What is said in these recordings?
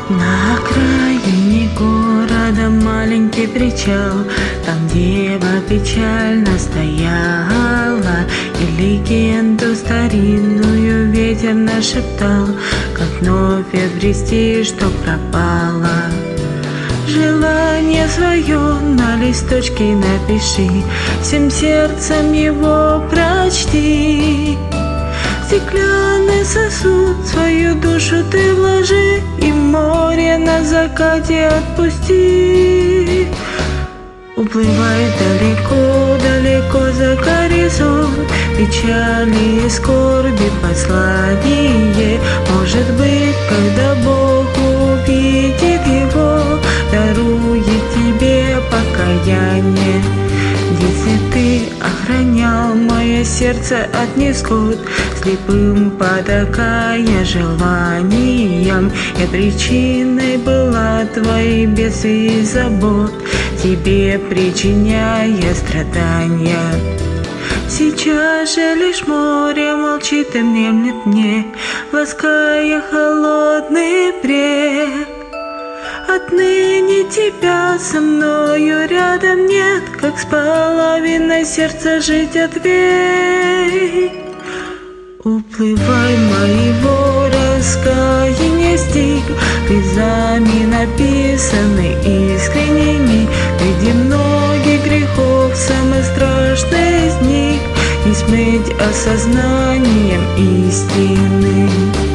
На окраине города маленький причал, там дева печально стояла, и легенду старинную ветер нашептал, как вновь обрести, что пропало. Желание свое на листочке напиши, всем сердцем его прочти. В стеклянный сосуд свою душу ты вложи, и море на закате отпусти. Уплывай далеко-далеко за горизонт, печали и скорби послание. Может быть, когда Бог увидит его, дарует тебе покаяние. Если ты охранял мое сердце от невзгод, слепым потакая желаниям, я причиной была твоей бед и забот, тебе причиняя страдания. Сейчас же лишь море молчит и внемлет мне, лаская холодный брег. Отныне тебя со мною рядом нет, как с половиной сердца жить отвей. Уплывай моего раскаяния стих, слезами написаны искренними. Среди многих грехов самый страшный из них не смыть осознанием истины.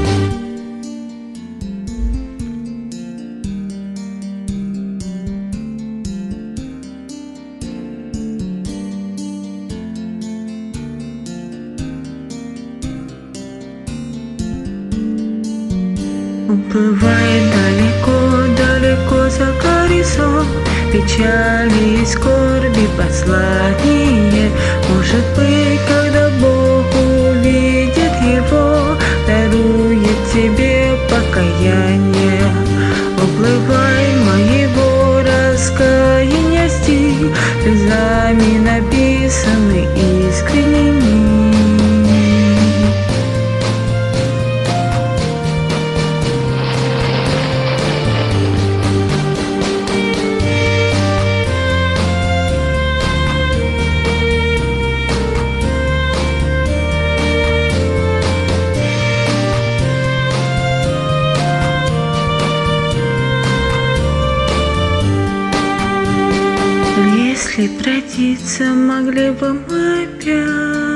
Уплывай далеко-далеко за горизонт, печали и скорби послание. Может быть, когда Бог увидит его, дарует тебе покаяние. Уплывай моего раскаяния стих, слезами написаны искренними. Если родиться могли бы мы опять.